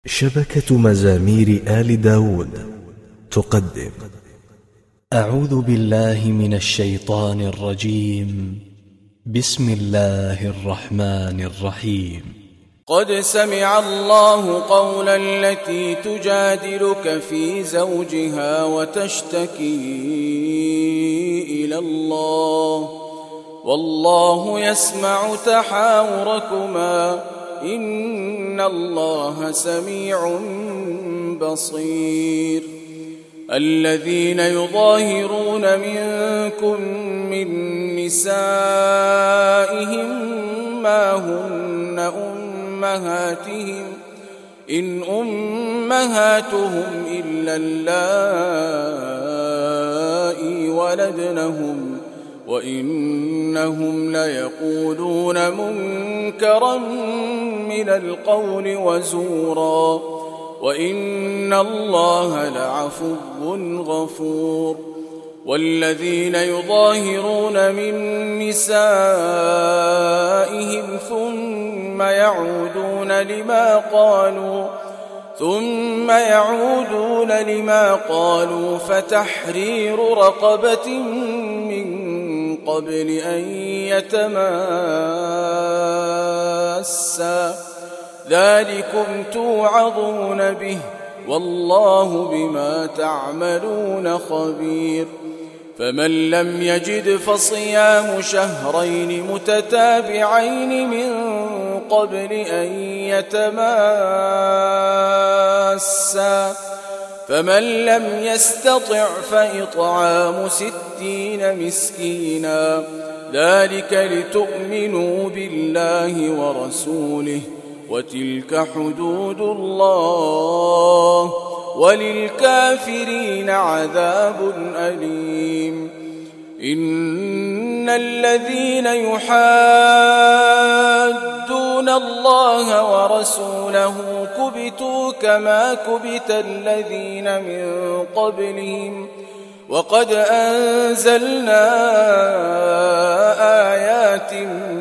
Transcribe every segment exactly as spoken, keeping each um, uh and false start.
شبكة مزامير آل داود تقدم. أعوذ بالله من الشيطان الرجيم. بسم الله الرحمن الرحيم. قد سمع الله قول التي تجادلك في زوجها وتشتكي إلى الله والله يسمع تحاوركما إن الله سميع بصير. الذين يظاهرون منكم من نسائهم ما هن أمهاتهم إن أمهاتهم إلا اللائي ولدنهم وإنهم ليقولون منكرا من القول وزورا وإن الله لعفو غفور. والذين يظاهرون من نسائهم ثم يعودون لما قالوا ثم يعودون لما قالوا فتحرير رقبة من قبل أن يتماسا ذلكم توعظون به والله بما تعملون خبير. فمن لم يجد فصيام شهرين متتابعين من قبل أن يتماسا فمن لم يستطع فإطعام ستين مسكينا ذلك لتؤمنوا بالله ورسوله وتلك حدود الله وللكافرين عذاب أليم. إن الذين يحادون الله ورسوله كبتوا كما كبت الذين من قبلهم وقد أنزلنا آيات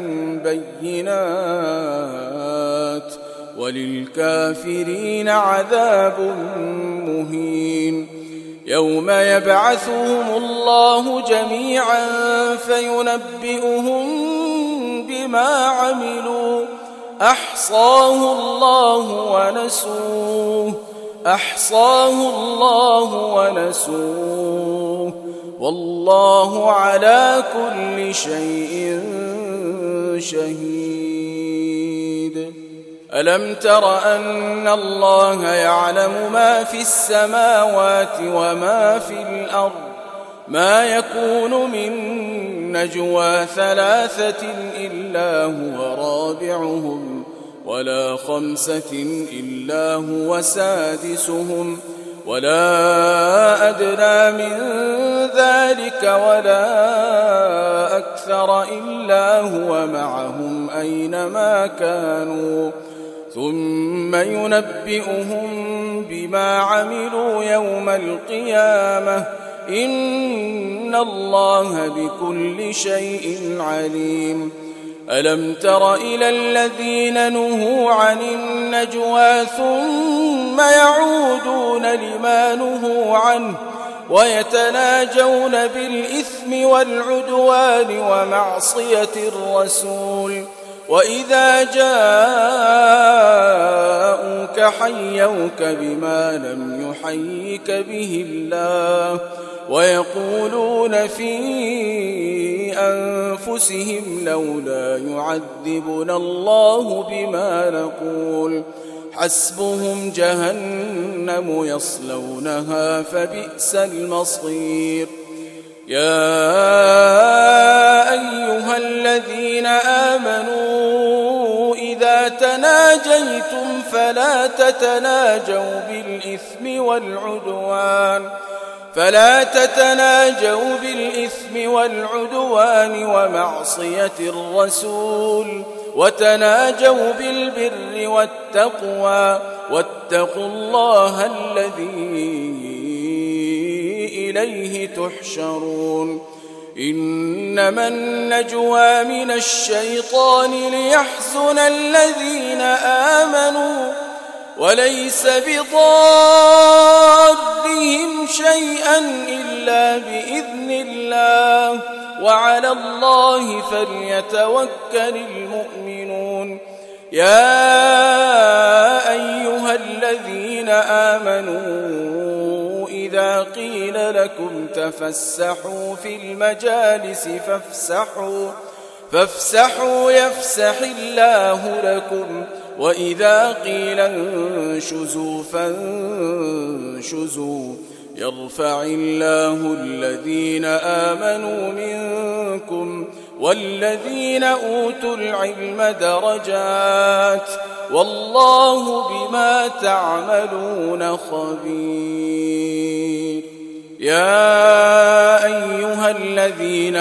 بينات وللكافرين عذاب مهين. يوم يبعثهم الله جميعا فينبئهم بما عملوا أحصاه الله ونسوه أحصاه الله ونسوه والله على كل شيء شهيد. ألم تر أن الله يعلم ما في السماوات وما في الأرض ما يكون من نجوى ثلاثة إلا هو رابعهم ولا خمسة إلا هو سادسهم ولا أدنى من ذلك ولا أكثر إلا هو معهم أينما كانوا ثم ينبئهم بما عملوا يوم القيامة إن الله بكل شيء عليم. ألم تر إلى الذين نهوا عن النجوى ثم يعودون لما نهوا عنه ويتناجون بالإثم والعدوان ومعصية الرسول وإذا جاءوك حيوك بما لم يحيك به الله ويقولون في أنفسهم لولا يعذبنا الله بما نقول حسبهم جهنم يصلونها فبئس المصير. يا أيها الذين آمنوا إذا تناجيتم فلا تتناجوا بالإثم والعدوان فلا تتناجوا بالإثم والعدوان ومعصية الرسول وتناجوا بالبر والتقوى واتقوا الله الذي إليه تحشرون. إنما النجوى من الشيطان ليحزن الذين آمنوا وليس بضارهم شيئا إلا بإذن الله وعلى الله فليتوكل المؤمنون. يا أيها الذين آمنوا إذا قيل لكم تفسحوا في المجالس فافسحوا فافسحوا يفسح الله لكم وإذا قيل انشزوا فانشزوا يرفع الله الذين آمنوا منكم والذين أوتوا العلم درجات والله بما تعملون خبير. يا أيها الذين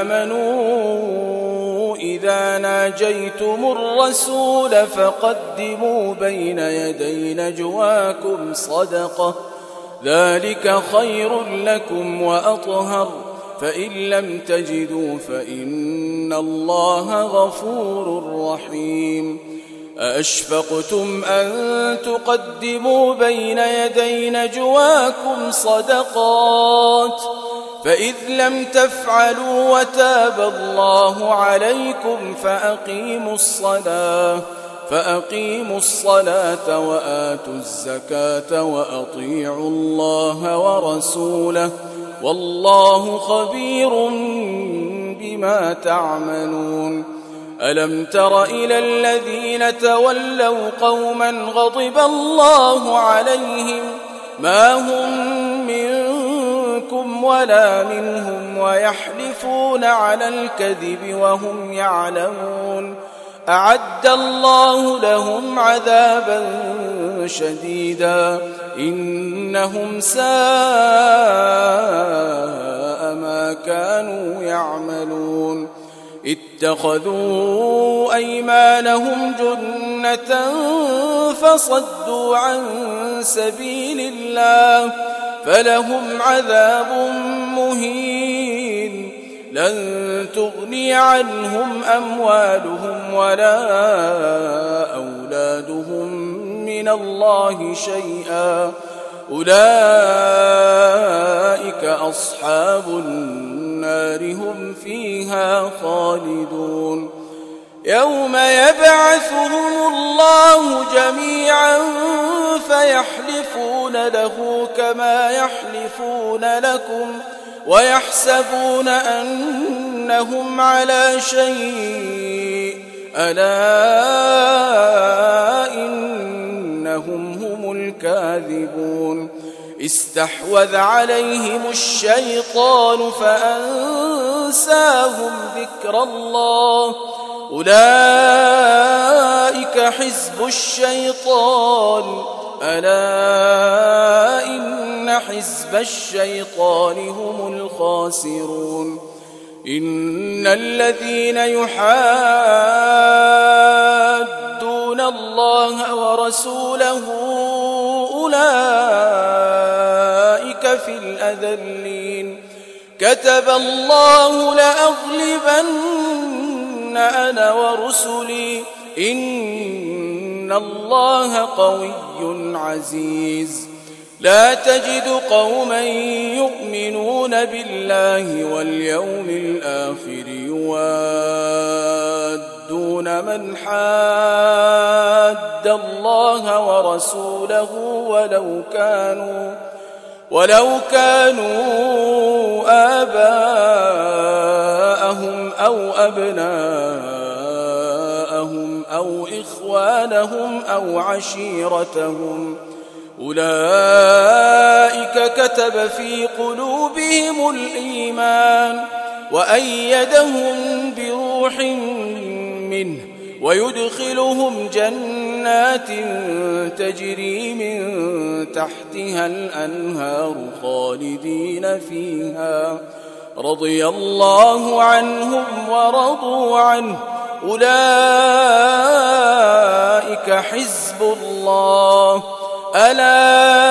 آمنوا إذا ناجيتم الرسول فقدموا بين يدي نجواكم صدقة ذلك خير لكم وأطهر فإن لم تجدوا فإن الله غفور رحيم. أأشفقتم أن تقدموا بين يدي نجواكم صدقات فإذ لم تفعلوا وتاب الله عليكم فأقيموا الصلاة فأقيموا الصلاة وآتوا الزكاة وأطيعوا الله ورسوله والله خبير بما تعملون. ألم تر إلى الذين تولوا قوما غضب الله عليهم ما هم منكم ولا منهم ويحلفون على الكذب وهم يعلمون أعد الله لهم عذابا شديدا إنهم ساء ما كانوا يعملون. اتخذوا أيمانهم جنة فصدوا عن سبيل الله فلهم عذاب مهين لن تغني عنهم أموالهم ولا أولادهم من الله شيئا أولئك أصحاب النار هم فيها خالدون. يوم يبعثهم الله جميعا فيحلفون له كما يحلفون لكم ويحسبون أنهم على شيء ألا إنهم هم الكاذبون. استحوذ عليهم الشيطان فأنساهم ذكر الله أولئك حزب الشيطان ألا إن حزب الشيطان هم الخاسرون. إن الذين يحادون الله ورسوله أولئك في الأذلين. كتب الله لأغلبن أنا ورسلي إن الله قوي عزيز. لا تجد قوما يؤمنون بالله واليوم الآخر يوادون من حاد الله ورسوله ولو كانوا ولو كانوا آباءهم أو أبناءهم أو إخوانهم أو عشيرتهم أولئك كتب في قلوبهم الإيمان وأيدهم بروح منه ويدخلهم جنات تجري من تحتها الأنهار خالدين فيها رضي الله عنهم ورضوا عنه أولئك حزب الله ألا